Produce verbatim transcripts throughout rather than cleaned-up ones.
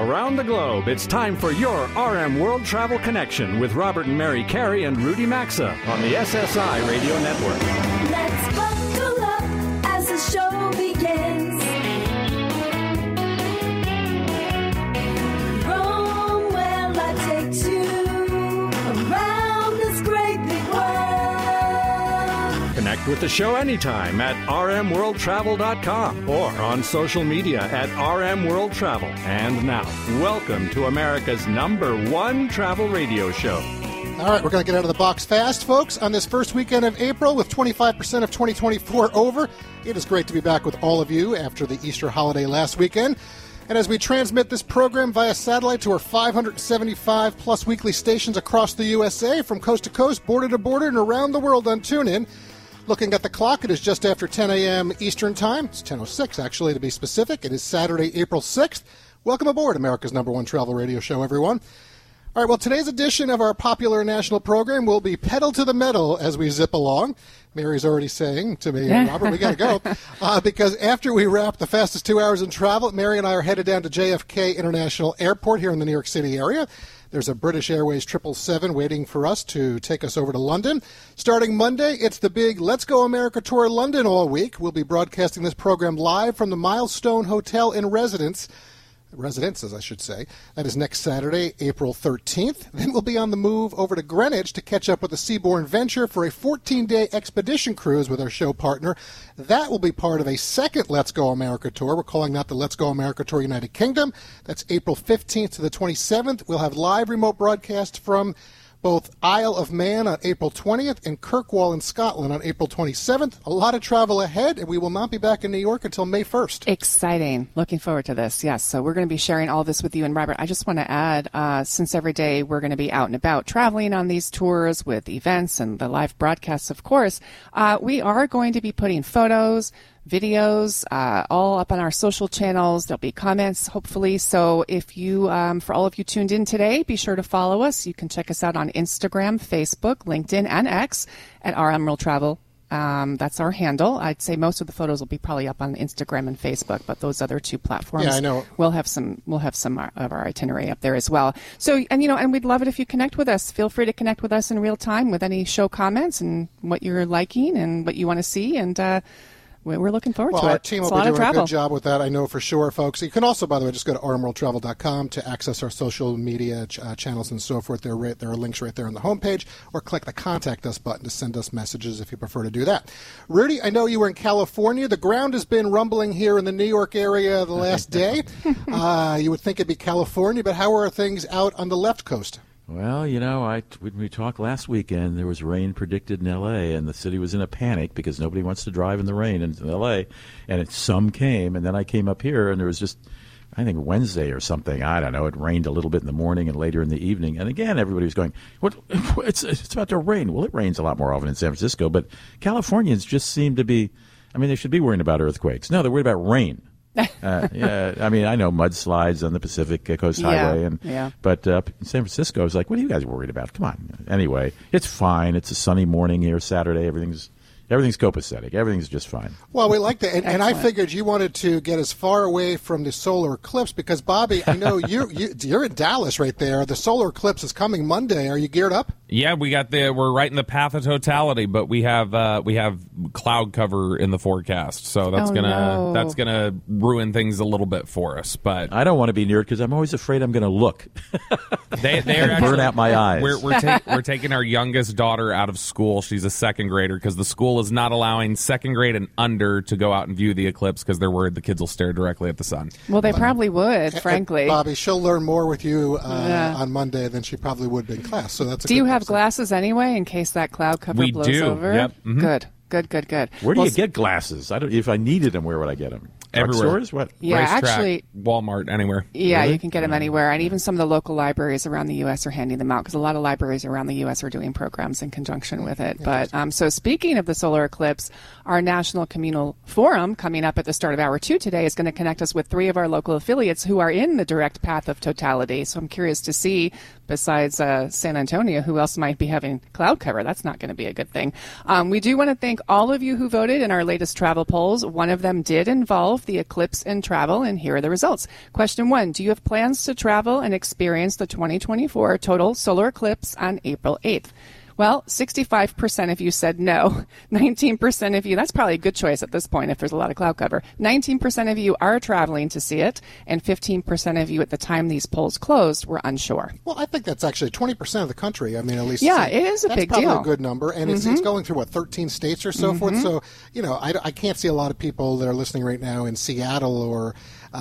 around the globe, it's time for your R M World Travel Connection with Robert and Mary Carey and Rudy Maxa on the S S I Radio Network. Let's buckle up as the show begins. Rome, where life takes you around this great big world. Connect with the show anytime at r m world travel dot com or on social media at R M World Travel. And now, welcome to America's number one travel radio show. All right, we're going to get out of the box fast, folks, on this first weekend of April with twenty-five percent of twenty twenty-four over. It is great to be back with all of you after the Easter holiday last weekend. And as we transmit this program via satellite to our five hundred seventy-five plus weekly stations across the U S A, from coast to coast, border to border, and around the world on TuneIn. Looking at the clock, it is just after ten a.m. Eastern Time. It's ten oh six, actually, to be specific. It is Saturday, April sixth. Welcome aboard, America's number one travel radio show, everyone. All right, well, today's edition of our popular national program will be pedal to the metal as we zip along. Mary's already saying to me, Robert, we got to go. Uh, because after we wrap the fastest two hours in travel, Mary and I are headed down to J F K International Airport here in the New York City area. There's a British Airways triple seven waiting for us to take us over to London. Starting Monday, it's the big Let's Go America Tour London all week. We'll be broadcasting this program live from the Milestone Hotel in Residence. Residences, I should say. That is next Saturday, April thirteenth. Then we'll be on the move over to Greenwich to catch up with the Seabourn Venture for a fourteen-day expedition cruise with our show partner. That will be part of a second Let's Go America Tour. We're calling that the Let's Go America Tour United Kingdom. That's April fifteenth to the twenty-seventh. We'll have live remote broadcasts from both Isle of Man on April twentieth and Kirkwall in Scotland on April twenty-seventh. A lot of travel ahead, and we will not be back in New York until May first. Exciting. Looking forward to this. Yes, so we're going to be sharing all this with you. And Robert, I just want to add, uh, since every day we're going to be out and about traveling on these tours with events and the live broadcasts, of course, uh, we are going to be putting photos, videos, uh, all up on our social channels. There'll be comments, hopefully. So if you, um, for all of you tuned in today, be sure to follow us. You can check us out on Instagram, Facebook, LinkedIn, and X at R M World Travel. Um, that's our handle. I'd say most of the photos will be probably up on Instagram and Facebook, but those other two platforms, yeah, I know. We'll have some. We'll have some of our itinerary up there as well. So, and you know, and we'd love it if you connect with us. Feel free to connect with us in real time with any show comments and what you're liking and what you want to see, and uh, we're looking forward well, to it. Our team it's will a be lot doing of a good job with that, I know for sure, folks. You can also, by the way, just go to r m world travel dot com to access our social media ch- uh, channels and so forth. There, right, there are links right there on the homepage, or click the Contact Us button to send us messages if you prefer to do that. Rudy, I know you were in California. The ground has been rumbling here in the New York area the last day. uh, you would think it'd be California, but how are things out on the left coast? Well, you know, I, when we talked last weekend, there was rain predicted in L A, and the city was in a panic because nobody wants to drive in the rain in L A, and it, some came, and then I came up here, and there was just, I think, Wednesday or something, I don't know, it rained a little bit in the morning and later in the evening, and again, everybody was going, "What? It's, it's about to rain." Well, it rains a lot more often in San Francisco, but Californians just seem to be, I mean, they should be worrying about earthquakes. No, they're worried about rain. uh, yeah, I mean, I know mudslides on the Pacific Coast Yeah, Highway, and yeah. but uh, in San Francisco, I was like, "What are you guys worried about? Come on." Anyway, it's fine. It's a sunny morning here, Saturday. Everything's everything's copacetic. Everything's just fine. Well, we like that, and, and I figured you wanted to get as far away from the solar eclipse because, Bobby, I know you, you you're in Dallas right there. The solar eclipse is coming Monday. Are you geared up? Yeah, we got the we're right in the path of totality, but we have uh, we have cloud cover in the forecast, so that's Oh, gonna no. that's gonna ruin things a little bit for us. But I don't want to be near it because I'm always afraid I'm going to look they they and burn out my eyes. We're we're, ta- we're taking our youngest daughter out of school. She's a second grader because the school is not allowing second grade and under to go out and view the eclipse because they're worried the kids will stare directly at the sun. Well, they probably would, frankly. And Bobby, she'll learn more with you uh, Yeah. on Monday than she probably would be in class. So that's a Do good you have thing. glasses anyway in case that cloud cover We blows do. over? Yep. Mhm. Good, good, good, good. Where do Well, you get glasses? I don't. If I needed them, where would I get them? Everywhere. Drugstores? What? Yeah, Racetrack, actually, Walmart, anywhere. yeah, Really? you can get them anywhere, and even some of the local libraries around the U S are handing them out because a lot of libraries around the U S are doing programs in conjunction with it. But um, so speaking of the solar eclipse, our National Communal Forum coming up at the start of hour two today is going to connect us with three of our local affiliates who are in the direct path of totality. So I'm curious to see, besides uh, San Antonio, who else might be having cloud cover. That's not going to be a good thing. Um, we do want to thank all of you who voted in our latest travel polls. One of them did involve twelve, the eclipse in travel, and here are the results. Question one, do you have plans to travel and experience the twenty twenty-four total solar eclipse on April eighth? Well, sixty-five percent of you said no. nineteen percent of you, that's probably a good choice at this point if there's a lot of cloud cover. nineteen percent of you are traveling to see it, and fifteen percent of you at the time these polls closed were unsure. Well, I think that's actually twenty percent of the country. I mean, at least. Yeah, it is a that's big probably deal. a good number, and it's, Mm-hmm. it's going through, what, thirteen states or so Mm-hmm. forth? So, you know, I, I can't see a lot of people that are listening right now in Seattle or,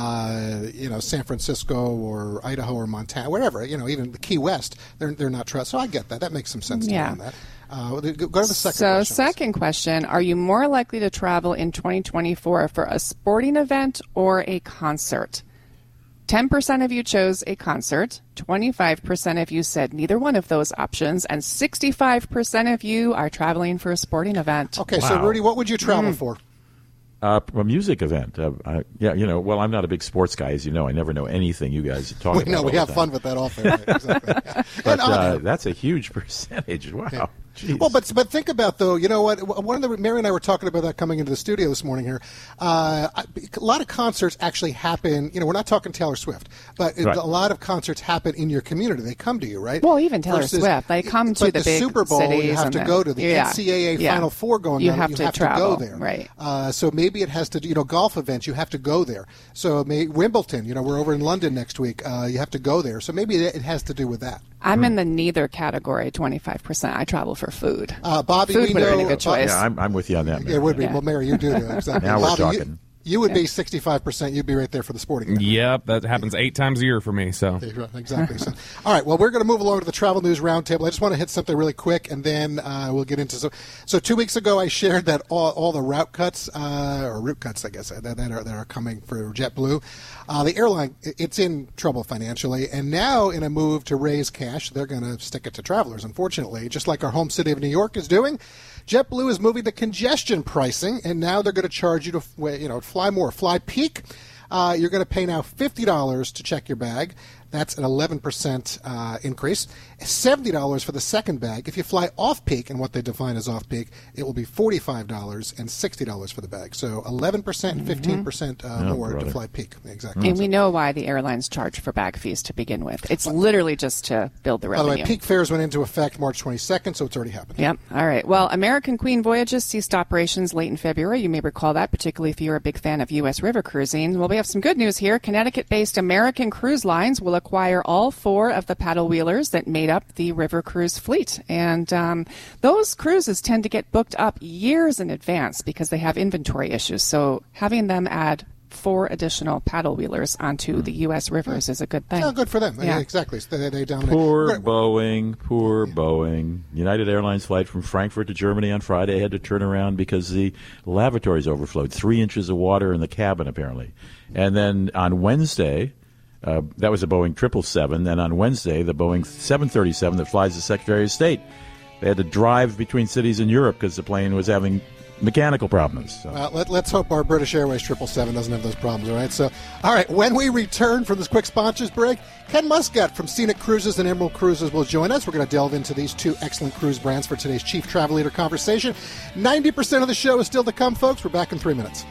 uh, you know, San Francisco or Idaho or Montana, wherever, you know, even the Key West, they're, they're not trust. So I get that. That makes some sense to Yeah. me on that. Uh, go to the second so, question. second question, are you more likely to travel in twenty twenty-four for a sporting event or a concert? ten percent of you chose a concert, twenty-five percent of you said neither one of those options, and sixty-five percent of you are traveling for a sporting event. Okay, so Wow. Rudy, what would you travel Mm. for? Uh, a music event. Uh, I, yeah, you know, well, I'm not a big sports guy, as you know. I never know anything you guys talk We about. know all we the have time. fun with that off there. Right? Exactly. Yeah. But And, uh, uh, that's a huge percentage. Wow. Jeez. Well, but but think about, though, you know what? One of the Mary and I were talking about that coming into the studio this morning here. Uh, a lot of concerts actually happen. You know, we're not talking Taylor Swift, but Right. a lot of concerts happen in your community. They come to you, right? Well, even Taylor Versus- Swift, they come to but the the big Super Bowl. You cities have and to the- go to the yeah. N C double A Yeah. Final Four going You on. have you to have travel, to go there, right. Uh, so maybe it has to. You know, golf events. You have to go there. So may, Wimbledon. You know, we're over in London next week. Uh, you have to go there. So maybe it has to do with that. I'm in the neither category, twenty-five percent. I travel for food. Uh, Bobby, Food we would have know. been a good choice. Yeah, I'm, I'm with you on that. Yeah, it would be. Yeah. Well, Mary, you do that. Exactly. Now we're Bobby, you- talking. You, would be sixty-five percent. You'd be right there for the sporting event. Yep, that happens eight times a year for me. So Yeah, exactly. So, all right. Well, we're going to move along to the Travel News Roundtable. I just want to hit something really quick, and then uh, we'll get into so. So two weeks ago, I shared that all, all the route cuts uh, or route cuts, I guess, that, that are that are coming for JetBlue. Uh, the airline, it's in trouble financially, and now in a move to raise cash, they're going to stick it to travelers. Unfortunately, just like our home city of New York is doing. JetBlue is moving to congestion pricing, and now they're going to charge you to, you know, fly more. Fly peak, uh, you're going to pay now fifty dollars to check your bag. That's an eleven percent uh, increase. seventy dollars for the second bag. If you fly off-peak, and what they define as off-peak, it will be forty-five dollars and sixty dollars for the bag. So eleven percent and fifteen percent uh, Oh, more brother. to fly peak. Exactly. And we know why the airlines charge for bag fees to begin with. It's literally just to build the By the revenue. way, peak fares went into effect March twenty-second, so it's already happened. Yep. All right. Well, American Queen Voyages ceased operations late in February. You may recall that, particularly if you're a big fan of U S river cruising. Well, we have some good news here. Connecticut-based American Cruise Lines will acquire all four of the paddle wheelers that made up the river cruise fleet. And um, those cruises tend to get booked up years in advance because they have inventory issues. So having them add four additional paddle wheelers onto the U S rivers is a good thing. Oh, good for them. Yeah. Exactly. So they, they dominate. Poor Great. Boeing, poor Boeing. United Airlines flight from Frankfurt to Germany on Friday had to turn around because the lavatories overflowed. Three inches of water in the cabin, apparently. And then on Wednesday, uh, that was a Boeing triple seven. Then on Wednesday, the Boeing seven thirty-seven that flies the Secretary of State. They had to drive between cities in Europe because the plane was having mechanical problems. So. Uh, let, let's hope our British Airways triple seven doesn't have those problems, all right? So, all right, when we return from this quick sponsors break, Ken Muscat from Scenic Cruises and Emerald Cruises will join us. We're going to delve into these two excellent cruise brands for today's Chief Travel Leader conversation. ninety percent of the show is still to come, folks. We're back in three minutes.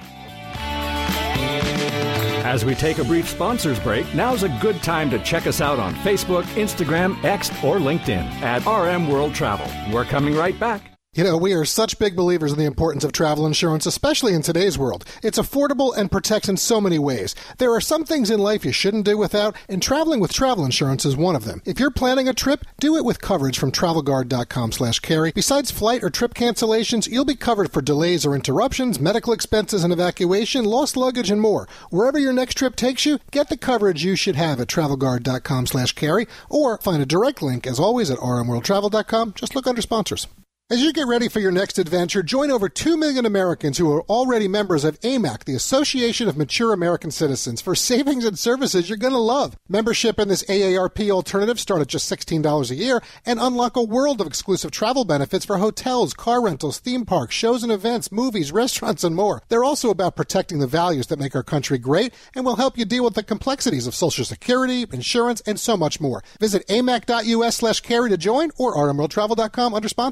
As we take a brief sponsors break, now's a good time to check us out on Facebook, Instagram, X, or LinkedIn at R M World Travel. We're coming right back. You know, we are such big believers in the importance of travel insurance, especially in today's world. It's affordable and protects in so many ways. There are some things in life you shouldn't do without, and traveling with travel insurance is one of them. If you're planning a trip, do it with coverage from travel guard dot com slash carry. Besides flight or trip cancellations, you'll be covered for delays or interruptions, medical expenses and evacuation, lost luggage, and more. Wherever your next trip takes you, get the coverage you should have at travel guard dot com slash carry, or find a direct link, as always, at r m world travel dot com. Just look under sponsors. As you get ready for your next adventure, join over two million Americans who are already members of A M A C, the Association of Mature American Citizens, for savings and services you're going to love. Membership in this A A R P alternative start at just sixteen dollars a year and unlock a world of exclusive travel benefits for hotels, car rentals, theme parks, shows and events, movies, restaurants, and more. They're also about protecting the values that make our country great and will help you deal with the complexities of Social Security, insurance, and so much more. Visit amac dot u s slash carry to join or r m world travel dot com under sponsors.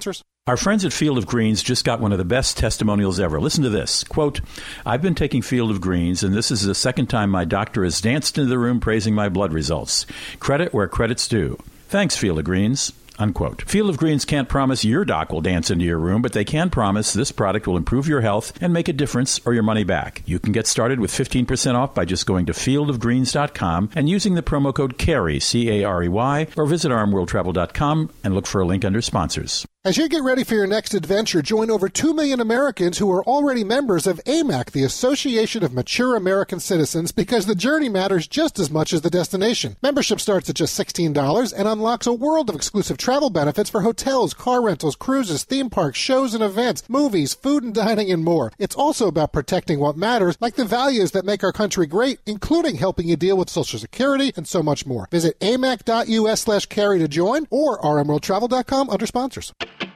Our friends at Field of Greens just got one of the best testimonials ever. Listen to this. Quote, I've been taking Field of Greens, and this is the second time my doctor has danced into the room praising my blood results. Credit where credit's due. Thanks, Field of Greens. Unquote. Field of Greens can't promise your doc will dance into your room, but they can promise this product will improve your health and make a difference or your money back. You can get started with fifteen percent off by just going to field of greens dot com and using the promo code CAREY, C A R E Y, or visit r m world travel dot com and look for a link under sponsors. As you get ready for your next adventure, join over two million Americans who are already members of A M A C, the Association of Mature American Citizens, because the journey matters just as much as the destination. Membership starts at just sixteen dollars and unlocks a world of exclusive travel benefits for hotels, car rentals, cruises, theme parks, shows and events, movies, food and dining, and more. It's also about protecting what matters, like the values that make our country great, including helping you deal with Social Security and so much more. Visit amac.us slash carry to join or r m world travel dot com under sponsors.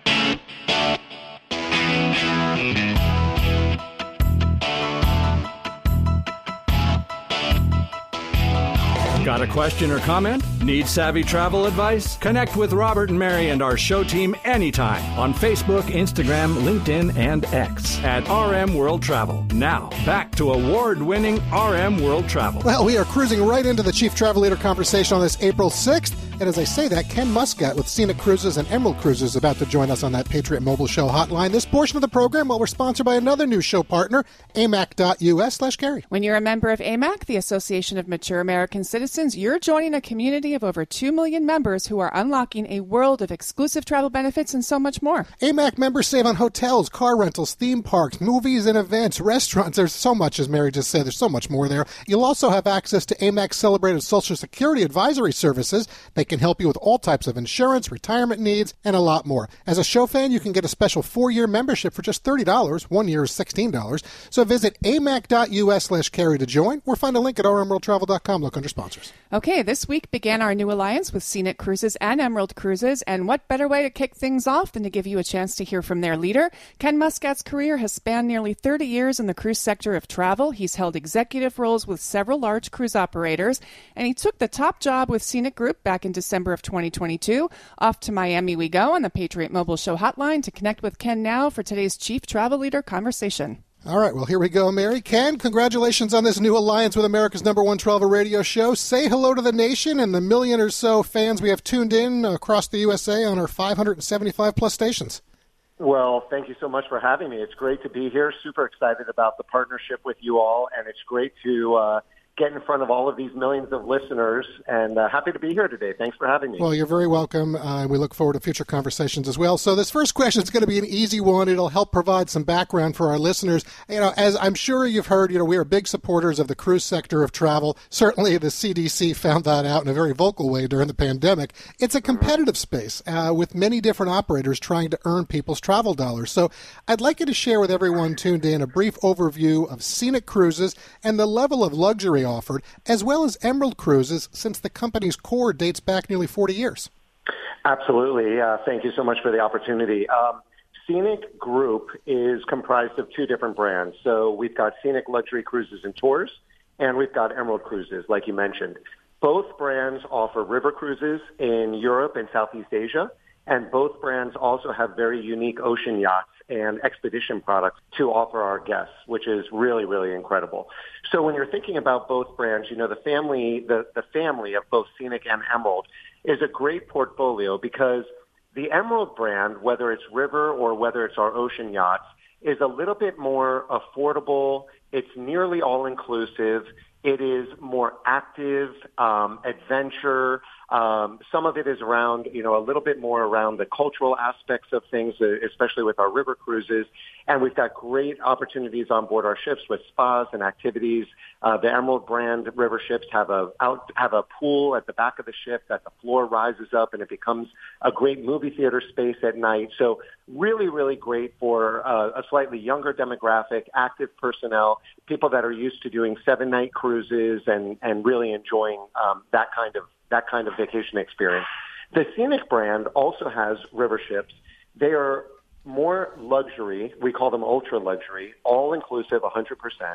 Got a question or comment? Need savvy travel advice? Connect with Robert and Mary and our show team anytime on Facebook, Instagram, LinkedIn, and X at R M World Travel. Now, back to award-winning R M World Travel. Well, we are cruising right into the Chief Travel Leader conversation on this April sixth. And as I say that, Ken Muscat with Scenic Cruises and Emerald Cruises is about to join us on that Patriot Mobile Show hotline. This portion of the program, well, we're sponsored by another new show partner, amac.us slash carry. When you're a member of A M A C, the Association of Mature American Citizens, you're joining a community of over two million members who are unlocking a world of exclusive travel benefits and so much more. A M A C members save on hotels, car rentals, theme parks, movies and events, restaurants. There's so much, as Mary just said. There's so much more there. You'll also have access to A M A C celebrated Social Security advisory services. They can help you with all types of insurance, retirement needs, and a lot more. As a show fan, you can get a special four-year membership for just thirty dollars. One year is sixteen dollars. So visit amac.us slash carry to join or find a link at r m world travel dot com. Look under sponsors. Okay, this week began our new alliance with Scenic Cruises and Emerald Cruises, and what better way to kick things off than to give you a chance to hear from their leader? Ken Muscat's career has spanned nearly thirty years in the cruise sector of travel. He's held executive roles with several large cruise operators, and he took the top job with Scenic Group back in December of twenty twenty-two. Off to Miami we go on the Patriot Mobile Show hotline to connect with Ken now for today's Chief Travel Leader conversation. All right, well, here we go, Mary. Ken, congratulations on this new alliance with America's number one travel radio show. Say hello to the nation and the million or so fans we have tuned in across the U S A on our five hundred seventy-five plus stations. Well, thank you so much for having me. It's great to be here. Super excited about the partnership with you all, and it's great to uh, get in front of all of these millions of listeners, and uh, happy to be here today. Thanks for having me. Well, you're very welcome, uh, and we look forward to future conversations as well. So this first question is going to be an easy one. It'll help provide some background for our listeners. You know, as I'm sure you've heard, you know, we are big supporters of the cruise sector of travel. Certainly the C D C found that out in a very vocal way during the pandemic. It's a competitive space uh, with many different operators trying to earn people's travel dollars. So I'd like you to share with everyone tuned in a brief overview of Scenic Cruises and the level of luxury offered, as well as Emerald Cruises, since the company's core dates back nearly forty years. Absolutely. Uh, thank you so much for the opportunity. Um, Scenic Group is comprised of two different brands. So we've got Scenic Luxury Cruises and Tours, and we've got Emerald Cruises, like you mentioned. Both brands offer river cruises in Europe and Southeast Asia, and both brands also have very unique ocean yachts and expedition products to offer our guests, which is really, really incredible. So when you're thinking about both brands, you know, the family, the, the family of both Scenic and Emerald is a great portfolio, because the Emerald brand, whether it's river or whether it's our ocean yachts, is a little bit more affordable. It's nearly all-inclusive. It is more active, um, adventure. Um, some of it is around, you know, a little bit more around the cultural aspects of things, especially with our river cruises. And we've got great opportunities on board our ships with spas and activities. Uh, the Emerald brand river ships have a out, have a pool at the back of the ship that the floor rises up and it becomes a great movie theater space at night. So really, really great for uh, a slightly younger demographic, active personnel, people that are used to doing seven-night cruises and, and really enjoying um, that kind of that kind of vacation experience. The Scenic brand also has river ships. They are more luxury. We call them ultra luxury, all inclusive, one hundred percent.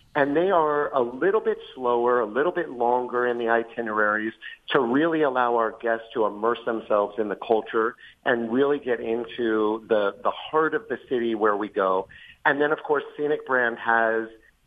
And they are a little bit slower, a little bit longer in the itineraries to really allow our guests to immerse themselves in the culture and really get into the, the heart of the city where we go. And then, of course, Scenic Brand has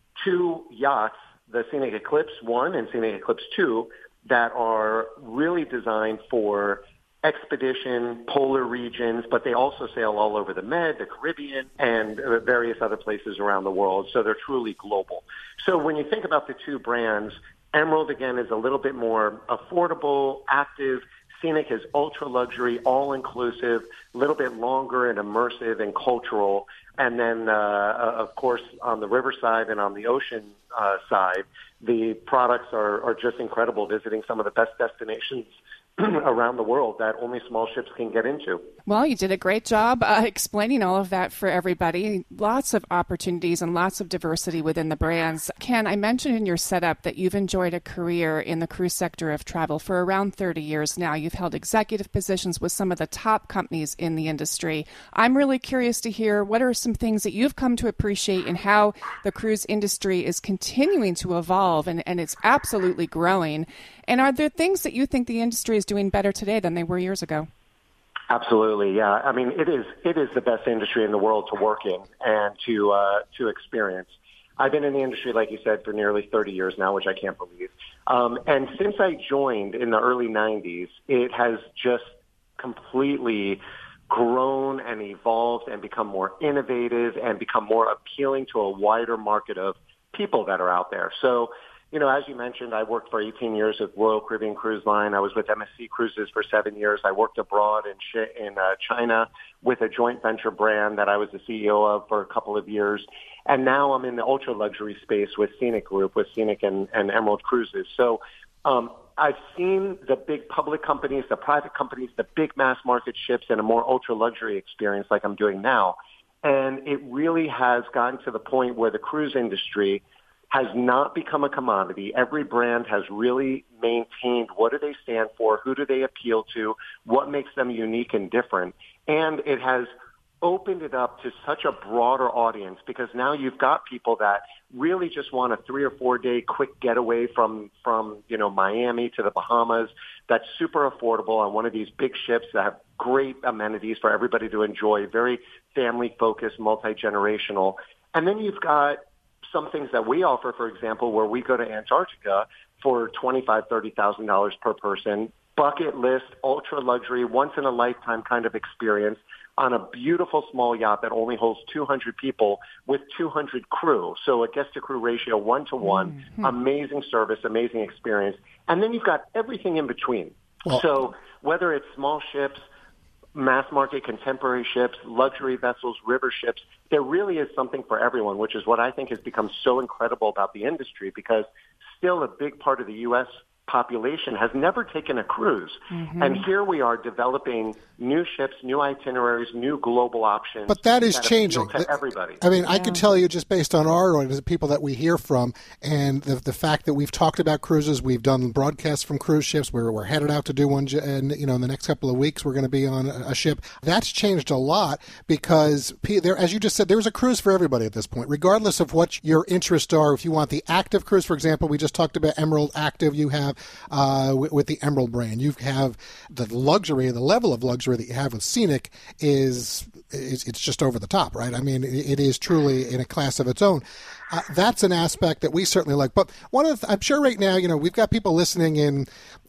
two yachts, the Scenic Eclipse one and Scenic Eclipse two, that are really designed for expedition, polar regions, but they also sail all over the Med, the Caribbean, and various other places around the world. So they're truly global. So when you think about the two brands, Emerald, again, is a little bit more affordable, active. Scenic is ultra luxury, all inclusive, a little bit longer and immersive and cultural. And then, uh, of course, on the riverside and on the ocean uh, side, the products are, are just incredible, visiting some of the best destinations around the world that only small ships can get into. Well, you did a great job uh, explaining all of that for everybody. Lots of opportunities and lots of diversity within the brands. Ken, I mentioned in your setup that you've enjoyed a career in the cruise sector of travel for around thirty years now. You've held executive positions with some of the top companies in the industry. I'm really curious to hear what are some things that you've come to appreciate in how the cruise industry is continuing to evolve, and, and it's absolutely growing. And are there things that you think the industry is doing better today than they were years ago? Absolutely, yeah. I mean, it is it is the best industry in the world to work in and to uh, to experience. I've been in the industry, like you said, for nearly thirty years now, which I can't believe. Um, and since I joined in the early nineties, it has just completely grown and evolved and become more innovative and become more appealing to a wider market of people that are out there. So, you know, as you mentioned, I worked for eighteen years with Royal Caribbean Cruise Line. I was with M S C Cruises for seven years. I worked abroad in in uh, China with a joint venture brand that I was the C E O of for a couple of years. And now I'm in the ultra luxury space with Scenic Group, with Scenic and, and Emerald Cruises. So um, I've seen the big public companies, the private companies, the big mass market ships in a more ultra luxury experience like I'm doing now. And it really has gotten to the point where the cruise industry has not become a commodity. Every brand has really maintained what do they stand for, who do they appeal to, what makes them unique and different. And it has opened it up to such a broader audience because now you've got people that really just want a three or four day quick getaway from, from, you know, Miami to the Bahamas that's super affordable on one of these big ships that have great amenities for everybody to enjoy, very family focused, multi-generational. And then you've got some things that we offer, for example, where we go to Antarctica for twenty-five thousand dollars, thirty thousand dollars per person, bucket list, ultra luxury, once in a lifetime kind of experience on a beautiful small yacht that only holds two hundred people with two hundred crew. So a guest to crew ratio one to one, mm-hmm. Amazing service, amazing experience. And then you've got everything in between. Well, so whether it's small ships, mass market contemporary ships, luxury vessels, river ships, there really is something for everyone, which is what I think has become so incredible about the industry because still a big part of the U S population has never taken a cruise. Mm-hmm. And here we are developing new ships, new itineraries, new global options. But that is that changing. To everybody. I mean, yeah. I can tell you just based on our audience, the people that we hear from, and the the fact that we've talked about cruises, we've done broadcasts from cruise ships, we're, we're headed out to do one, and you know, in the next couple of weeks, we're going to be on a, a ship. That's changed a lot because, there, as you just said, there's a cruise for everybody at this point, regardless of what your interests are. If you want the active cruise, for example, we just talked about Emerald Active, you have Uh, with, with the Emerald brand. You have the luxury, the level of luxury that you have with Scenic is, is it's just over the top, right? I mean, it, it is truly in a class of its own. Uh, that's an aspect that we certainly like. But one of the, I'm sure right now, you know, we've got people listening in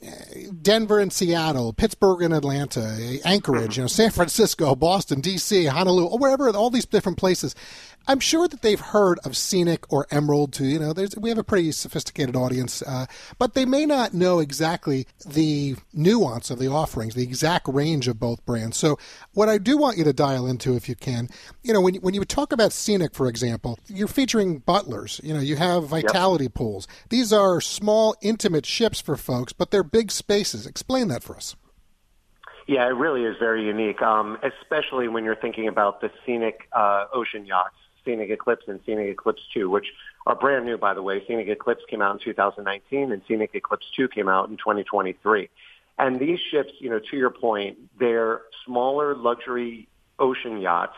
Denver and Seattle, Pittsburgh and Atlanta, Anchorage, you know, San Francisco, Boston, D C, Honolulu, or wherever, all these different places. I'm sure that they've heard of Scenic or Emerald too. You know, there's, we have a pretty sophisticated audience, uh, but they may not know exactly the nuance of the offerings, the exact range of both brands. So what I do want you to dial into, if you can, you know, when, when you talk about Scenic, for example, you're featuring butlers. You know, you have Vitality yep. pools. These are small, intimate ships for folks, but they're big spaces. Explain that for us. Yeah, it really is very unique, um, especially when you're thinking about the Scenic uh, ocean yachts. Scenic Eclipse and Scenic Eclipse two, which are brand new, by the way. Scenic Eclipse came out in two thousand nineteen, and Scenic Eclipse two came out in twenty twenty-three. And these ships, you know, to your point, they're smaller luxury ocean yachts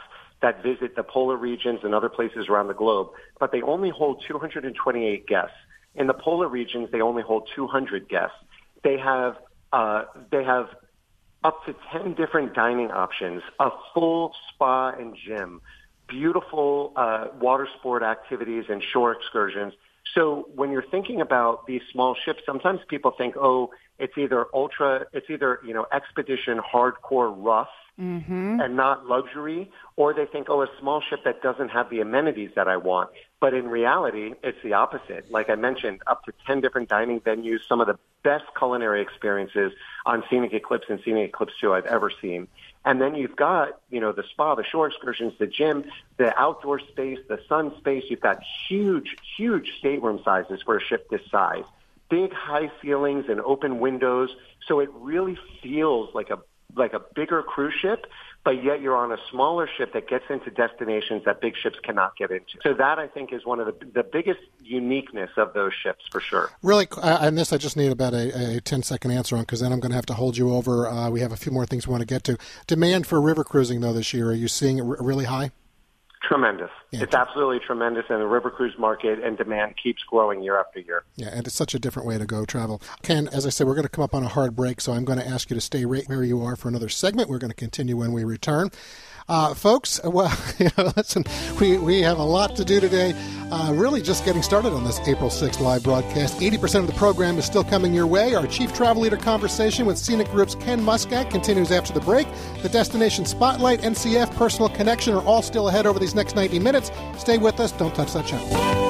that visit the polar regions and other places around the globe, but they only hold two hundred twenty-eight guests. In the polar regions, they only hold two hundred guests. They have uh, they have up to ten different dining options, a full spa and gym, beautiful uh, water sport activities and shore excursions. So when you're thinking about these small ships, sometimes people think, oh, it's either ultra, it's either, you know, expedition, hardcore, rough, mm-hmm. and not luxury, or they think, oh, a small ship that doesn't have the amenities that I want. But in reality, it's the opposite. Like I mentioned, up to ten different dining venues, some of the best culinary experiences on Scenic Eclipse and Scenic Eclipse two I've ever seen. And then you've got, you know, the spa, the shore excursions, the gym, the outdoor space, the sun space. You've got huge, huge stateroom sizes for a ship this size. Big high ceilings and open windows. So it really feels like a like a bigger cruise ship, but yet you're on a smaller ship that gets into destinations that big ships cannot get into. So that, I think, is one of the the biggest uniqueness of those ships, for sure. Really, uh, and this I just need about a, a ten-second answer on, because then I'm going to have to hold you over. Uh, we have a few more things we want to get to. Demand for river cruising, though, this year, are you seeing it r- really high? Tremendous. Yeah. It's absolutely tremendous, and the river cruise market and demand keeps growing year after year. Yeah, and it's such a different way to go travel. Ken, as I said, we're going to come up on a hard break, so I'm going to ask you to stay right where you are for another segment. We're going to continue when we return. Uh, folks, well, you know, listen, we, we have a lot to do today. Uh, really just getting started on this April sixth live broadcast. eighty percent of the program is still coming your way. Our Chief Travel Leader conversation with Scenic Group's Ken Muscat continues after the break. The Destination Spotlight, N C F, Personal Connection are all still ahead over these next ninety minutes. Stay with us. Don't touch that channel.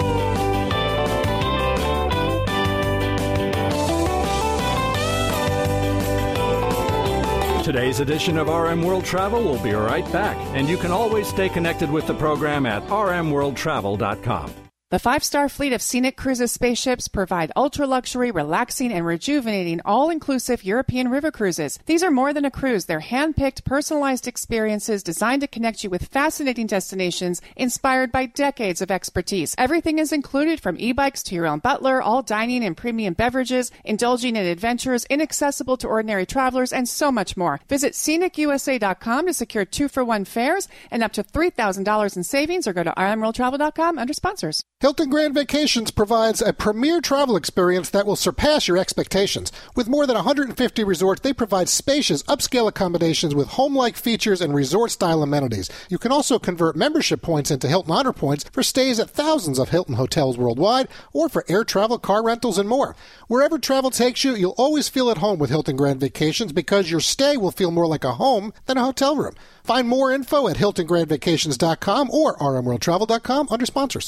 Today's edition of R M World Travel will be right back, and you can always stay connected with the program at r m world travel dot com. The five-star fleet of Scenic Cruises spaceships provide ultra-luxury, relaxing, and rejuvenating all-inclusive European river cruises. These are more than a cruise. They're hand-picked, personalized experiences designed to connect you with fascinating destinations inspired by decades of expertise. Everything is included, from e-bikes to your own butler, all dining and premium beverages, indulging in adventures inaccessible to ordinary travelers, and so much more. Visit scenic u s a dot com to secure two-for-one fares and up to three thousand dollars in savings, or go to r m world travel dot com under sponsors. Hilton Grand Vacations provides a premier travel experience that will surpass your expectations. With more than one hundred fifty resorts, they provide spacious, upscale accommodations with home-like features and resort-style amenities. You can also convert membership points into Hilton Honor Points for stays at thousands of Hilton hotels worldwide, or for air travel, car rentals, and more. Wherever travel takes you, you'll always feel at home with Hilton Grand Vacations, because your stay will feel more like a home than a hotel room. Find more info at hilton grand vacations dot com or r m world travel dot com under sponsors.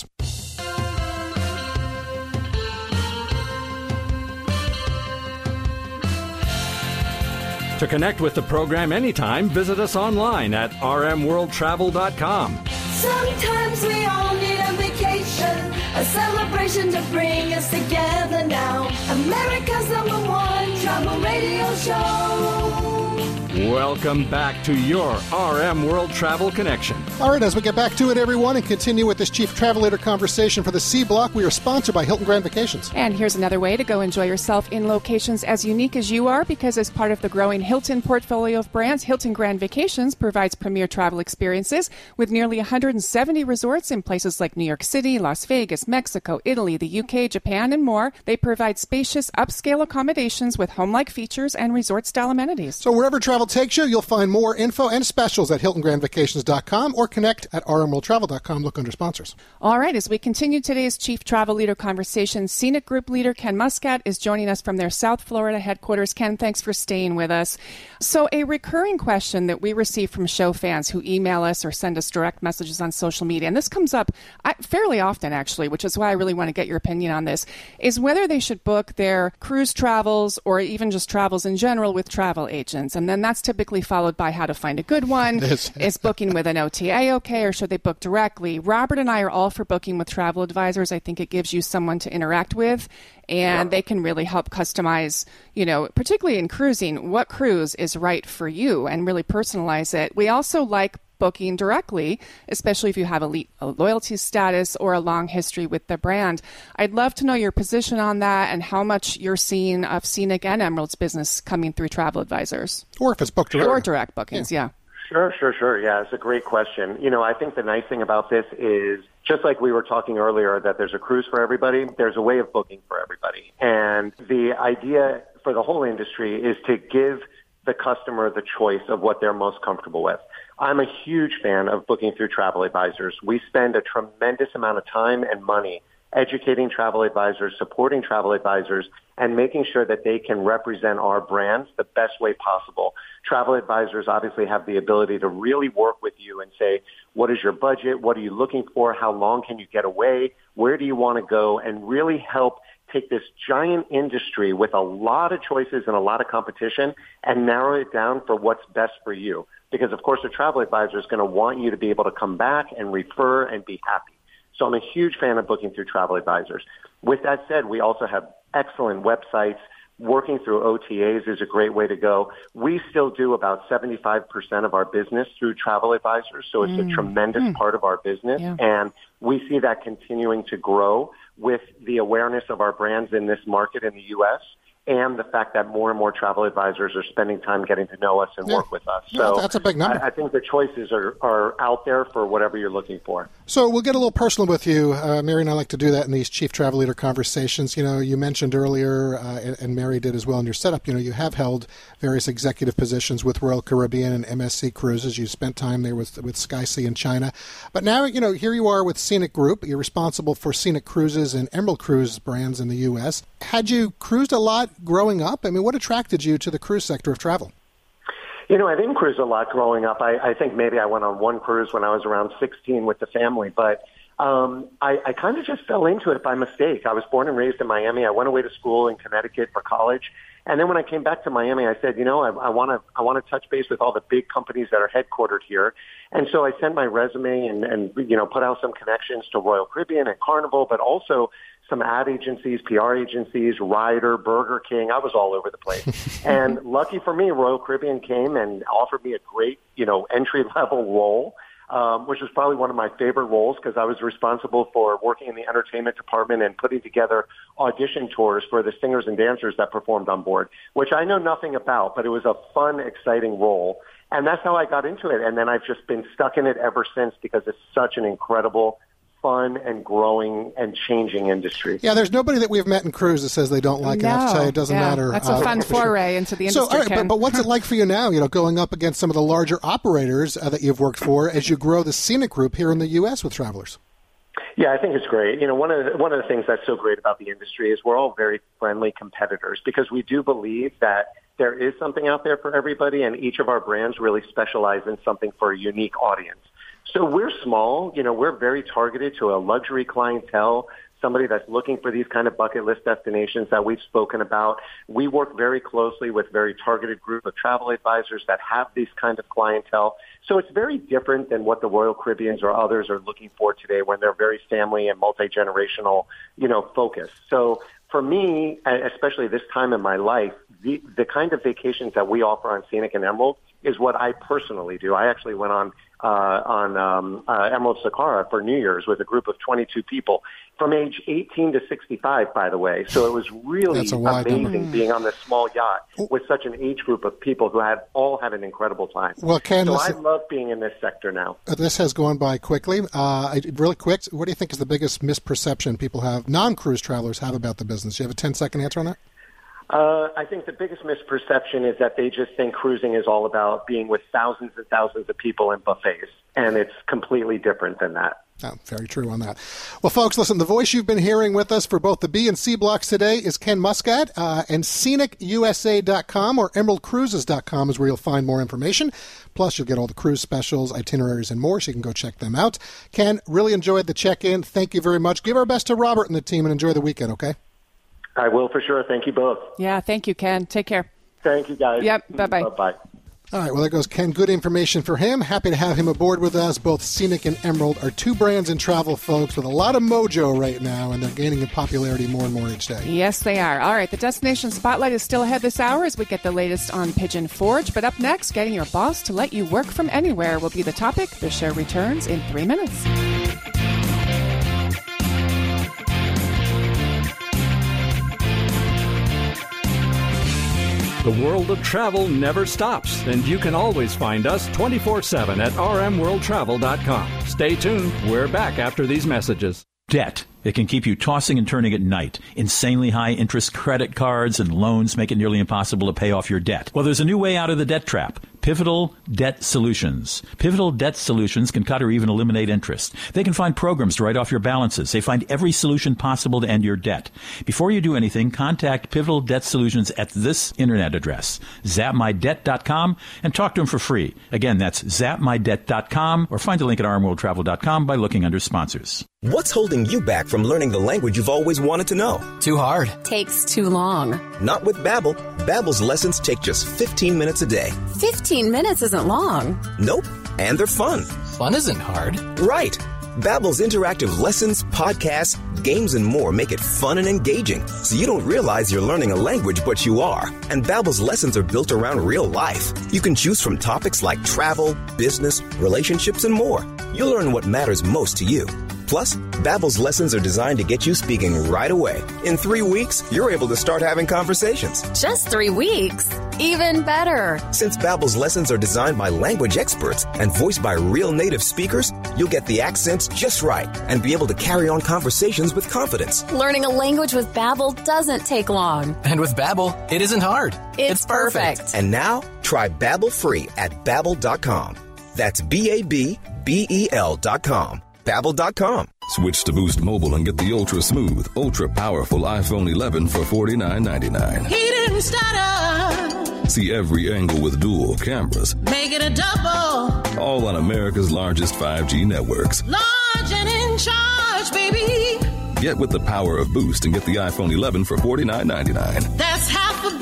To connect with the program anytime, visit us online at r m world travel dot com. Sometimes we all need a vacation, a celebration to bring us together now. America's number one travel radio show. Welcome back to your R M World Travel Connection. All right, as we get back to it, everyone, and continue with this Chief Travel Leader conversation for the C Block, we are sponsored by Hilton Grand Vacations. And here's another way to go enjoy yourself in locations as unique as you are, because as part of the growing Hilton portfolio of brands, Hilton Grand Vacations provides premier travel experiences with nearly one hundred seventy resorts in places like New York City, Las Vegas, Mexico, Italy, the U K, Japan, and more. They provide spacious, upscale accommodations with home-like features and resort-style amenities. So wherever travel takes you, you'll find more info and specials at hilton grand vacations dot com or connect at r m world travel dot com. Look under sponsors. All right, as we continue today's Chief Travel Leader conversation, Scenic Group leader Ken Muscat is joining us from their South Florida headquarters. Ken, thanks for staying with us. So a recurring question that we receive from show fans who email us or send us direct messages on social media, and this comes up fairly often, actually, which is why I really want to get your opinion on this, is whether they should book their cruise travels or even just travels in general with travel agents. And then that's typically followed by how to find a good one. Is booking with an O T A okay, or should they book directly? Robert and I are all for booking with travel advisors. I think it gives you someone to interact with, and they can really help customize, you know, particularly in cruising, what cruise is right for you and really personalize it. We also like booking directly, especially if you have a, le- a loyalty status or a long history with the brand. I'd love to know your position on that and how much you're seeing of Scenic and Emerald's business coming through travel advisors. Or if it's booked direct. Or direct bookings, yeah. yeah. Sure, sure, sure. Yeah, it's a great question. You know, I think the nice thing about this is, just like we were talking earlier, that there's a cruise for everybody, there's a way of booking for everybody. And the idea for the whole industry is to give the customer the choice of what they're most comfortable with. I'm a huge fan of booking through travel advisors. We spend a tremendous amount of time and money educating travel advisors, supporting travel advisors, and making sure that they can represent our brands the best way possible. Travel advisors obviously have the ability to really work with you and say, what is your budget? What are you looking for? How long can you get away? Where do you want to go? And really help take this giant industry with a lot of choices and a lot of competition and narrow it down for what's best for you. Because, of course, a travel advisor is going to want you to be able to come back and refer and be happy. So I'm a huge fan of booking through travel advisors. With that said, we also have excellent websites. Working through O T As is a great way to go. We still do about seventy-five percent of our business through travel advisors, so it's mm. a tremendous mm. part of our business. Yeah. And we see that continuing to grow with the awareness of our brands in this market in the U S and the fact that more and more travel advisors are spending time getting to know us and yeah. work with us. So yeah, that's a big number. I, I think the choices are, are out there for whatever you're looking for. So we'll get a little personal with you. Uh, Mary and I like to do that in these Chief Travel Leader conversations. You know, you mentioned earlier, uh, and, and Mary did as well in your setup, you know, you have held various executive positions with Royal Caribbean and M S C Cruises. You spent time there with, with SkySea in China. But now, you know, here you are with Scenic Group. You're responsible for Scenic Cruises and Emerald Cruise brands in the U S. Had you cruised a lot growing up? I mean, what attracted you to the cruise sector of travel? You know, I didn't cruise a lot growing up. I, I think maybe I went on one cruise when I was around sixteen with the family, but um, I, I kind of just fell into it by mistake. I was born and raised in Miami. I went away to school in Connecticut for college. And then when I came back to Miami, I said, you know, I want to I want to touch base with all the big companies that are headquartered here. And so I sent my resume and, and, you know, put out some connections to Royal Caribbean and Carnival, but also some ad agencies, P R agencies, Ryder, Burger King. I was all over the place. And lucky for me, Royal Caribbean came and offered me a great, you know, entry-level role, um, which was probably one of my favorite roles because I was responsible for working in the entertainment department and putting together audition tours for the singers and dancers that performed on board, which I know nothing about, but it was a fun, exciting role. And that's how I got into it. And then I've just been stuck in it ever since because it's such an incredible, fun and growing and changing industry. Yeah, there's nobody that we've met in cruise that says they don't like no, it. I have to tell you, it doesn't yeah, matter. That's a uh, fun foray sure. into the industry. So, all right, but, but what's it like for you now, you know, going up against some of the larger operators uh, that you've worked for as you grow the Scenic Group here in the U S with travelers? Yeah, I think it's great. You know, one of the, one of the things that's so great about the industry is we're all very friendly competitors because we do believe that there is something out there for everybody, and each of our brands really specialize in something for a unique audience. So we're small, you know, we're very targeted to a luxury clientele, somebody that's looking for these kind of bucket list destinations that we've spoken about. We work very closely with very targeted group of travel advisors that have these kind of clientele. So it's very different than what the Royal Caribbeans or others are looking for today when they're very family and multi-generational, you know, focused. So for me, especially this time in my life, the, the kind of vacations that we offer on Scenic and Emerald is what I personally do. I actually went on uh, on um, uh, Emerald Sakara for New Year's with a group of twenty-two people from age eighteen to sixty-five, by the way. So it was really amazing number. being on this small yacht with such an age group of people who had all had an incredible time. Well, Ken, so listen, I love being in this sector now. This has gone by quickly. Uh, really quick, what do you think is the biggest misperception people have, non-cruise travelers have about the business? Do you have a ten-second answer on that? Uh, I think the biggest misperception is that they just think cruising is all about being with thousands and thousands of people in buffets, and it's completely different than that. Oh, very true on that. Well, folks, listen, the voice you've been hearing with us for both the B and C blocks today is Ken Muscat, uh, and Scenic U S A dot com or Emerald Cruises dot com is where you'll find more information. Plus, you'll get all the cruise specials, itineraries, and more, so you can go check them out. Ken, really enjoyed the check-in. Thank you very much. Give our best to Robert and the team, and enjoy the weekend, okay? I will for sure. Thank you both. Yeah, thank you, Ken. Take care. Thank you, guys. Yep, bye-bye. Bye-bye. All right, well, there goes Ken. Good information for him. Happy to have him aboard with us. Both Scenic and Emerald are two brands in travel, folks, with a lot of mojo right now, and they're gaining in popularity more and more each day. Yes, they are. All right, the Destination Spotlight is still ahead this hour as we get the latest on Pigeon Forge. But up next, getting your boss to let you work from anywhere will be the topic. The show returns in three minutes. The world of travel never stops, and you can always find us twenty-four seven at r m world travel dot com. Stay tuned. We're back after these messages. Debt. It can keep you tossing and turning at night. Insanely high interest credit cards and loans make it nearly impossible to pay off your debt. Well, there's a new way out of the debt trap. Pivotal Debt Solutions. Pivotal Debt Solutions can cut or even eliminate interest. They can find programs to write off your balances. They find every solution possible to end your debt. Before you do anything, contact Pivotal Debt Solutions at this internet address, zap my debt dot com, and talk to them for free. Again, that's zap my debt dot com, or find a link at r m world travel dot com by looking under sponsors. What's holding you back from learning the language you've always wanted to know? Too hard. Takes too long. Not with Babbel. Babbel's lessons take just fifteen minutes a day. fifteen minutes isn't long. Nope. And they're fun. Fun isn't hard. Right. Babbel's interactive lessons, podcasts, games, and more make it fun and engaging, so you don't realize you're learning a language, but you are. And Babbel's lessons are built around real life. You can choose from topics like travel, business, relationships, and more. You'll learn what matters most to you. Plus, Babbel's lessons are designed to get you speaking right away. In three weeks, you're able to start having conversations. Just three weeks? Even better. Since Babbel's lessons are designed by language experts and voiced by real native speakers, you'll get the accents just right and be able to carry on conversations with confidence. Learning a language with Babbel doesn't take long. And with Babbel, it isn't hard. It's, it's perfect. perfect. And now, try Babbel free at babbel dot com. That's B A B B E L dot com. Babbel dot com. Switch to Boost Mobile and get the ultra-smooth, ultra-powerful iPhone eleven for forty-nine ninety-nine. He didn't stutter. See every angle with dual cameras. Make it a double. All on America's largest five G networks. Large and in charge, baby. Get with the power of Boost and get the iPhone eleven for forty-nine ninety-nine. That's half a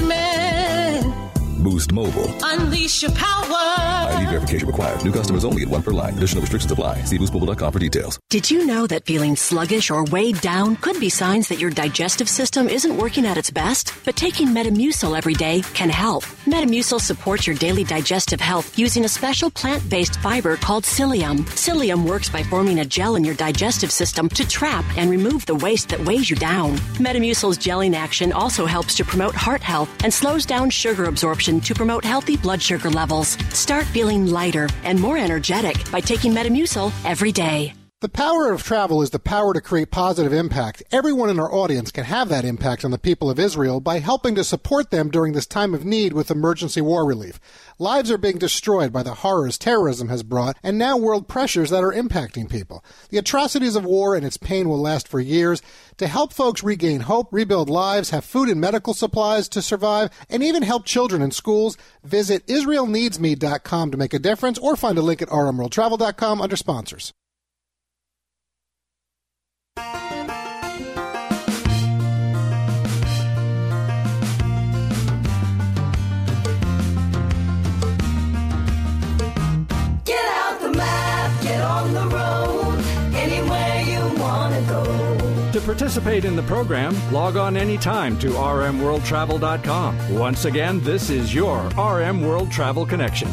Benjamin. Boost Mobile. Unleash your power. I D verification required. New customers only at one per line. Additional restrictions apply. See boost mobile dot com for details. Did you know that feeling sluggish or weighed down could be signs that your digestive system isn't working at its best? But taking Metamucil every day can help. Metamucil supports your daily digestive health using a special plant-based fiber called psyllium. Psyllium works by forming a gel in your digestive system to trap and remove the waste that weighs you down. Metamucil's gelling action also helps to promote heart health and slows down sugar absorption to promote healthy blood sugar levels. Start feeling lighter and more energetic by taking Metamucil every day. The power of travel is the power to create positive impact. Everyone in our audience can have that impact on the people of Israel by helping to support them during this time of need with emergency war relief. Lives are being destroyed by the horrors terrorism has brought, and now world pressures that are impacting people. The atrocities of war and its pain will last for years. To help folks regain hope, rebuild lives, have food and medical supplies to survive, and even help children in schools, visit israel needs me dot com to make a difference, or find a link at r m world travel dot com under sponsors. To participate in the program, log on anytime to r m world travel dot com. Once again, this is your R M World Travel Connection.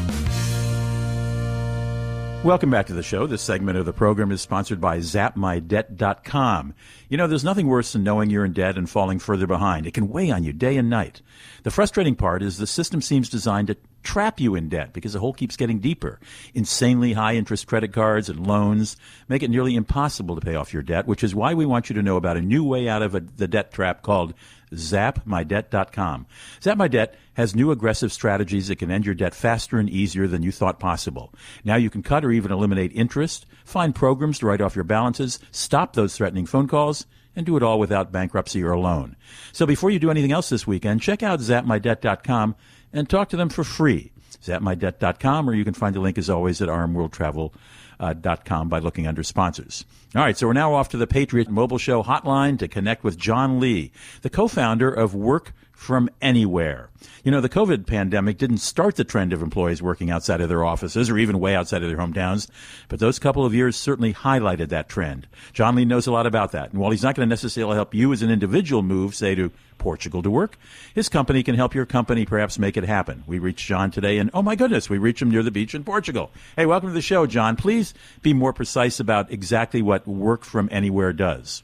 Welcome back to the show. This segment of the program is sponsored by zap my debt dot com. You know, there's nothing worse than knowing you're in debt and falling further behind. It can weigh on you day and night. The frustrating part is the system seems designed to trap you in debt because the hole keeps getting deeper. Insanely high interest credit cards and loans make it nearly impossible to pay off your debt, which is why we want you to know about a new way out of a, the debt trap called zap my debt dot com. Zap My Debt has new aggressive strategies that can end your debt faster and easier than you thought possible. Now you can cut or even eliminate interest, find programs to write off your balances, stop those threatening phone calls, and do it all without bankruptcy or a loan. So before you do anything else this weekend, check out zap my debt dot com and talk to them for free. zap my debt dot com, or you can find the link as always at r m world travel dot com by looking under sponsors. All right, so we're now off to the Patriot Mobile Show hotline to connect with John Lee, the co-founder of Work From Anywhere. You know, the COVID pandemic didn't start the trend of employees working outside of their offices or even way outside of their hometowns, but those couple of years certainly highlighted that trend. John Lee knows a lot about that, and while he's not going to necessarily help you as an individual move, say, to Portugal to work, his company can help your company perhaps make it happen. We reached John today, and oh my goodness, we reached him near the beach in Portugal. Hey, welcome to the show, John. Please be more precise about exactly what Work From Anywhere does.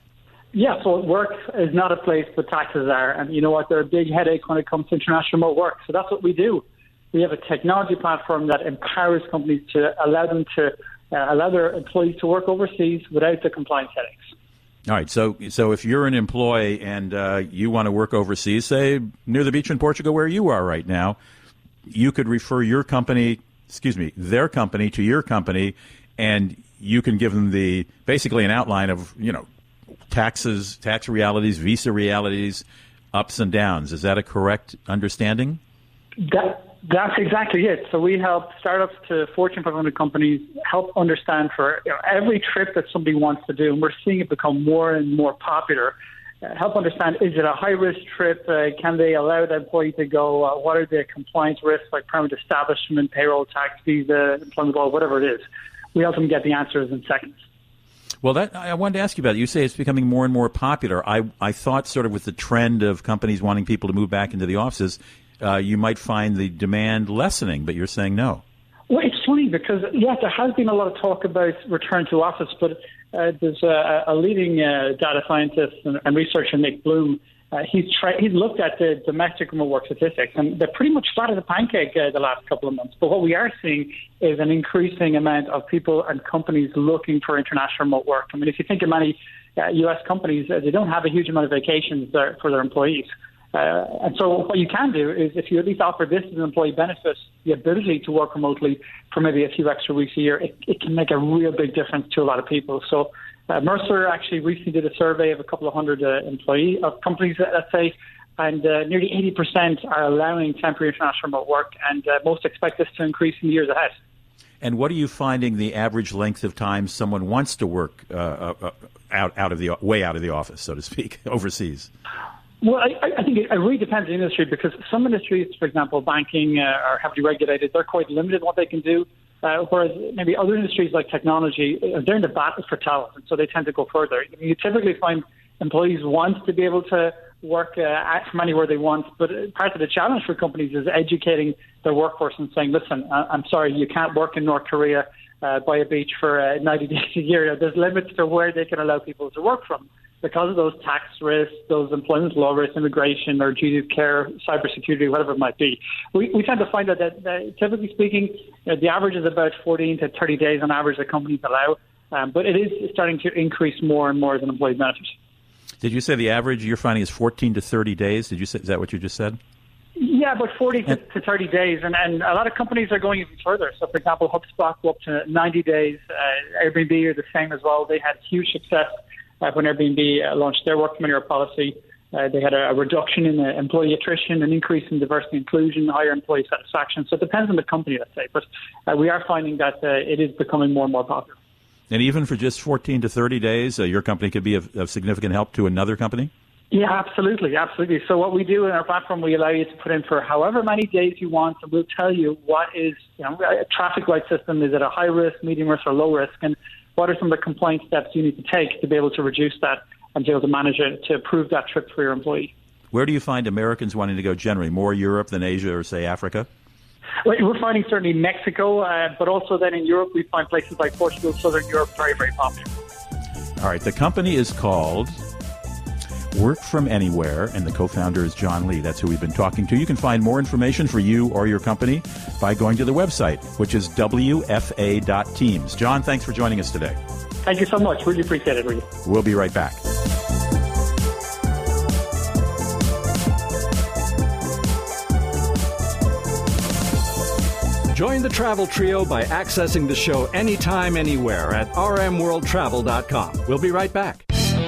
Yeah, so work is not a place, but taxes are. And you know what? They're a big headache when it comes to international remote work. So that's what we do. We have a technology platform that empowers companies to allow them to uh, allow their employees to work overseas without the compliance headaches. All right, so so if you're an employee and uh, you want to work overseas, say near the beach in Portugal where you are right now, you could refer your company, excuse me, their company to your company, and you can give them the basically an outline of, you know, taxes, tax realities, visa realities, ups and downs. Is that a correct understanding? That That's exactly it. So we help startups to Fortune five hundred companies help understand for you know, every trip that somebody wants to do, and we're seeing it become more and more popular, uh, help understand, is it a high-risk trip? Uh, can they allow the employee to go? Uh, what are the compliance risks, like permanent establishment, payroll tax, visa, employment law, whatever it is? We help them get the answers in seconds. Well, that I wanted to ask you about it. You say it's becoming more and more popular. I, I thought sort of with the trend of companies wanting people to move back into the offices, uh, you might find the demand lessening, but you're saying no. Well, it's funny because, yeah, there has been a lot of talk about return to office, but uh, there's a, a leading uh, data scientist and, and researcher, Nick Bloom. Uh, he's, tried, he's looked at the domestic remote work statistics, and they're pretty much flat as a pancake uh, the last couple of months. But what we are seeing is an increasing amount of people and companies looking for international remote work. I mean, if you think of many uh, U S companies, uh, they don't have a huge amount of vacations there for their employees. Uh, and so what you can do is if you at least offer this as an employee benefit, the ability to work remotely for maybe a few extra weeks a year, it, it can make a real big difference to a lot of people. So uh, Mercer actually recently did a survey of a couple of hundred uh, employee of companies, let's say, and uh, nearly eighty percent are allowing temporary international remote work, and uh, most expect this to increase in the years ahead. And what are you finding the average length of time someone wants to work uh, uh, out out of the way out of the office, so to speak, overseas? Well, I, I think it really depends on the industry, because some industries, for example, banking, uh, are heavily regulated. They're quite limited in what they can do, uh, whereas maybe other industries like technology, uh, they're in the battle for talent, and so they tend to go further. I mean, you typically find employees want to be able to work uh, from anywhere they want, but part of the challenge for companies is educating their workforce and saying, listen, I'm sorry, you can't work in North Korea uh, by a beach for uh, ninety days a year. There's limits to where they can allow people to work from, because of those tax risks, those employment law risks, immigration or duty of care, cybersecurity, whatever it might be. We, we tend to find that, that, that typically speaking, you know, the average is about fourteen to thirty days on average that companies allow, um, but it is starting to increase more and more as an employee benefit. Did you say the average you're finding is fourteen to thirty days? Did you say, is that what you just said? Yeah, about forty to, to thirty days, and, and a lot of companies are going even further. So, for example, HubSpot go up to ninety days. Uh, Airbnb are the same as well. They had huge success Uh, when Airbnb uh, launched their work from anywhere policy. Uh, they had a, a reduction in uh, employee attrition, an increase in diversity and inclusion, higher employee satisfaction. So it depends on the company, let's say. But uh, we are finding that uh, it is becoming more and more popular. And even for just fourteen to thirty days, uh, your company could be of, of significant help to another company? Yeah, absolutely, absolutely. So what we do in our platform, we allow you to put in for however many days you want, and we'll tell you what is, you know, a traffic light system. Is it a high risk, medium risk, or low risk? And what are some of the compliance steps you need to take to be able to reduce that and be able to manage it to approve that trip for your employee? Where do you find Americans wanting to go generally? More Europe than Asia or, say, Africa? Well, we're finding certainly Mexico, uh, but also then in Europe, we find places like Portugal, Southern Europe, very, very popular. All right. The company is called Work From Anywhere, and the co-founder is John Lee. That's who we've been talking to. You can find more information for you or your company by going to the website, which is W F A dot teams. John, thanks for joining us today. Thank you so much. Really appreciate it, really. We'll be right back. Join the Travel Trio by accessing the show anytime, anywhere at r m world travel dot com. We'll be right back.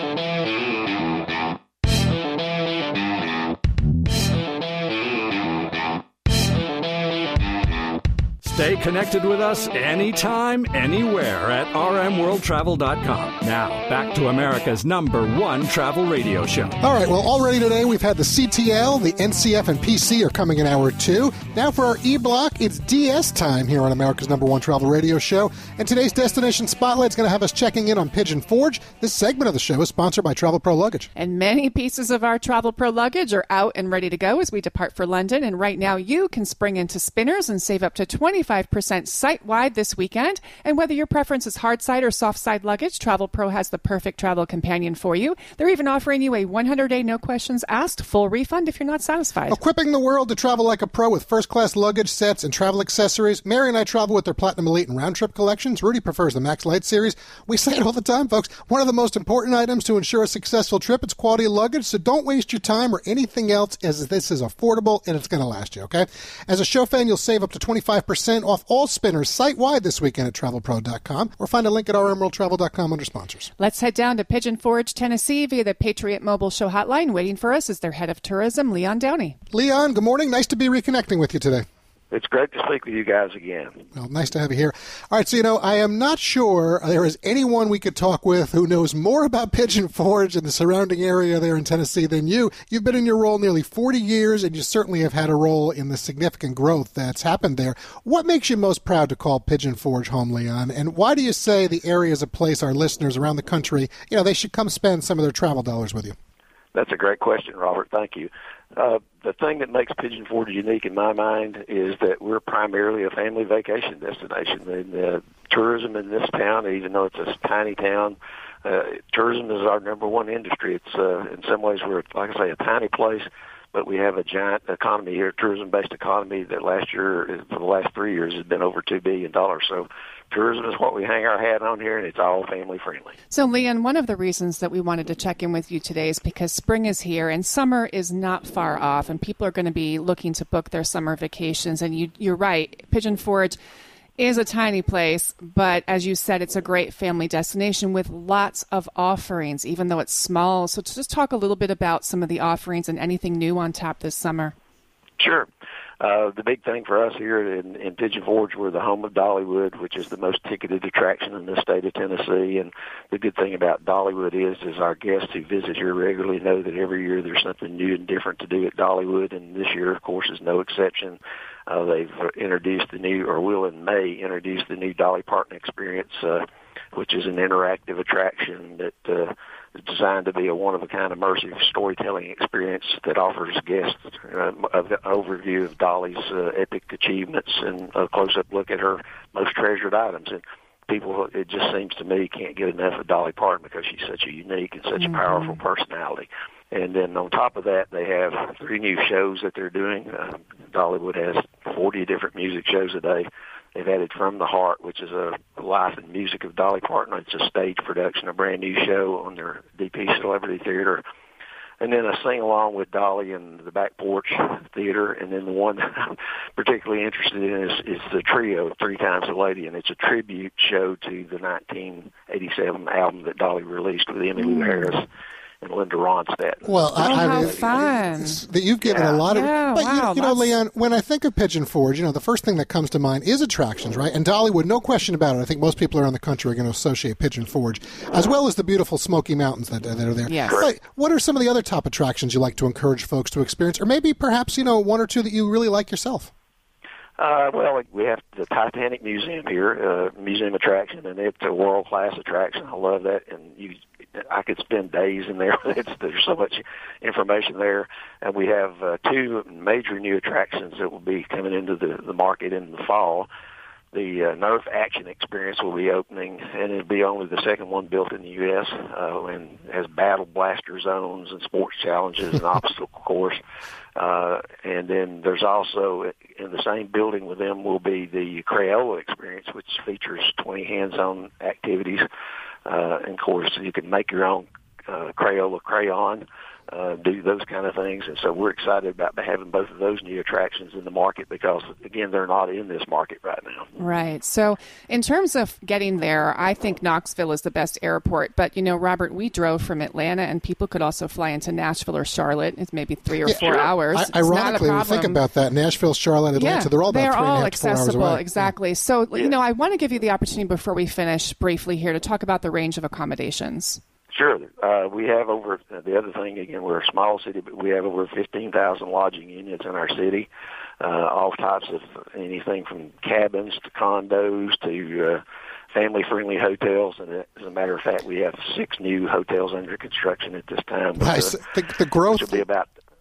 Stay connected with us anytime, anywhere at r m world travel dot com. Now, back to America's number one travel radio show. All right, well, already today we've had the C T L, the N C F, and P C are coming in hour two. Now for our E-Block, it's D S time here on America's number one travel radio show. And today's Destination Spotlight is going to have us checking in on Pigeon Forge. This segment of the show is sponsored by Travel Pro Luggage. And many pieces of our Travel Pro luggage are out and ready to go as we depart for London. And right now you can spring into Spinners and save up to twenty-five twenty-five percent site-wide this weekend. And whether your preference is hard side or soft side luggage, Travel Pro has the perfect travel companion for you. They're even offering you a one hundred day no questions asked full refund if you're not satisfied. Equipping the world to travel like a pro with first-class luggage, sets, and travel accessories. Mary and I travel with their Platinum Elite and Round Trip collections. Rudy prefers the Max Light series. We say it all the time, folks. One of the most important items to ensure a successful trip, it's quality luggage, so don't waste your time or anything else, as this is affordable and it's going to last you, okay? As a show fan, you'll save up to twenty-five percent off all spinners site-wide this weekend at travel pro dot com, or find a link at r emerald travel dot com under sponsors. Let's head down to Pigeon Forge, Tennessee via the Patriot Mobile Show hotline. Waiting for us is their head of tourism, Leon Downey. Leon, good morning. Nice to be reconnecting with you today. It's great to speak with you guys again. Well, nice to have you here. All right, so, you know, I am not sure there is anyone we could talk with who knows more about Pigeon Forge and the surrounding area there in Tennessee than you. You've been in your role nearly forty years, and you certainly have had a role in the significant growth that's happened there. What makes you most proud to call Pigeon Forge home, Leon? And why do you say the area is a place our listeners around the country, you know, they should come spend some of their travel dollars with you? That's a great question, Robert. Thank you. Uh, the thing that makes Pigeon Forge unique in my mind is that we're primarily a family vacation destination. And uh, tourism in this town, even though it's a tiny town, uh, tourism is our number one industry. It's uh, in some ways we're, like I say, a tiny place, but we have a giant economy here, tourism-based economy that last year, for the last three years, has been over two billion dollars. So tourism is what we hang our hat on here, and it's all family-friendly. So, Leon, one of the reasons that we wanted to check in with you today is because spring is here, and summer is not far off, and people are going to be looking to book their summer vacations. And you, you're right, Pigeon Forge is a tiny place, but as you said, it's a great family destination with lots of offerings, even though it's small. So to just talk a little bit about some of the offerings and anything new on tap this summer. Sure. Uh, the big thing for us here in, in Pigeon Forge, we're the home of Dollywood, which is the most ticketed attraction in the state of Tennessee. And the good thing about Dollywood is, is our guests who visit here regularly know that every year there's something new and different to do at Dollywood. And this year, of course, is no exception. Uh, they've introduced the new, or will in May, introduce the new Dolly Parton Experience, uh, which is an interactive attraction that uh, is designed to be a one-of-a-kind immersive storytelling experience that offers guests uh, an overview of Dolly's uh, epic achievements and a close-up look at her most treasured items. And people, it just seems to me, can't get enough of Dolly Parton because she's such a unique and such mm-hmm. a powerful personality. And then on top of that, they have three new shows that they're doing. Uh, Dollywood has forty different music shows a day. They've added From the Heart, which is a life and music of Dolly Parton. It's a stage production, a brand new show on their D P Celebrity Theater. And then a sing-along with Dolly in the Back Porch Theater. And then the one that I'm particularly interested in is, is the trio, Three Times a Lady, and it's a tribute show to the nineteen eighty-seven album that Dolly released with Emmylou mm. Harris and Linda Ronstadt. Well, I, oh, I how mean, fun. That you've given yeah. a lot of... Yeah, but, wow, you, you know, Leon, when I think of Pigeon Forge, you know, the first thing that comes to mind is attractions, right? And Dollywood, no question about it. I think most people around the country are going to associate Pigeon Forge, as well as the beautiful Smoky Mountains that, that are there. Yes. But what are some of the other top attractions you like to encourage folks to experience? Or maybe perhaps, you know, one or two that you really like yourself? Uh, well, we have the Titanic Museum here, uh, museum attraction, and it's a world-class attraction. I love that, and you, I could spend days in there. It's, there's so much information there. And we have uh, two major new attractions that will be coming into the, the market in the fall. The uh, Nerf Action Experience will be opening, and it'll be only the second one built in the U S uh, and has battle blaster zones and sports challenges and obstacle course. Uh, and then there's also, in the same building with them, will be the Crayola Experience, which features twenty hands-on activities. Uh, and, of course, you can make your own uh, Crayola crayon, uh, do those kind of things. And so we're excited about having both of those new attractions in the market because, again, they're not in this market right now. Right. So in terms of getting there, I think Knoxville is the best airport. But, you know, Robert, we drove from Atlanta, and people could also fly into Nashville or Charlotte. It's maybe three or yeah, four sure. hours. I, ironically, when you think about that, Nashville, Charlotte, Atlanta, yeah, they're all about they're three all and a half, accessible, four hours away. Exactly. Yeah. So, you know, I want to give you the opportunity before we finish briefly here to talk about the range of accommodations. Sure. Uh, we have over, uh, the other thing, again, we're a small city, but we have over fifteen thousand lodging units in our city, uh, all types of anything from cabins to condos to uh, family-friendly hotels. And as a matter of fact, we have six new hotels under construction at this time. Nice. Uh, the, the growth. Which will be about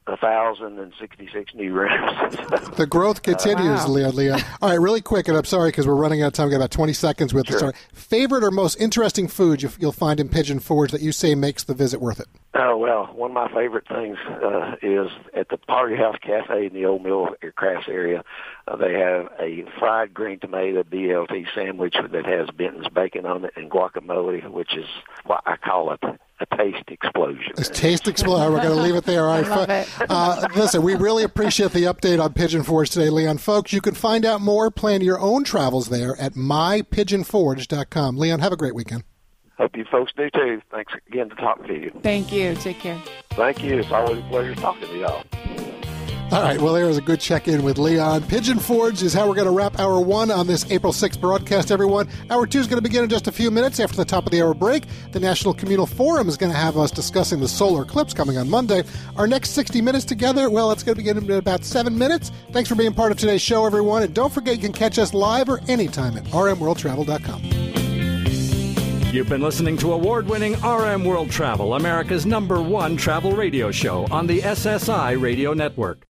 one thousand sixty-six new rooms. The growth continues, Wow. Leon. Leon. All right, really quick, and I'm sorry because we're running out of time. We've got about twenty seconds with Sure. this. Sorry. Favorite or most interesting food you, you'll find in Pigeon Forge that you say makes the visit worth it? Oh, well, one of my favorite things uh, is at the Party House Cafe in the Old Mill Crafts area, uh, they have a fried green tomato B L T sandwich that has Benton's bacon on it and guacamole, which is what I call it. A taste explosion. It's taste explosion. We're going to leave it there. All right. I love it. Uh, listen, we really appreciate the update on Pigeon Forge today, Leon. Folks, you can find out more, plan your own travels there at my pigeon forge dot com. Leon, have a great weekend. Hope you folks do too. Thanks again to talk to you. Thank you. Take care. Thank you. It's always a pleasure talking to y'all. All right, well, there was a good check-in with Leon. Pigeon Forge is how we're going to wrap Hour one on this April sixth broadcast, everyone. Hour two is going to begin in just a few minutes after the top of the hour break. The National Communal Forum is going to have us discussing the solar eclipse coming on Monday. Our next sixty minutes together, well, it's going to begin in about seven minutes. Thanks for being part of today's show, everyone. And don't forget, you can catch us live or anytime at r m world travel dot com. You've been listening to award-winning R M World Travel, America's number one travel radio show on the S S I Radio Network.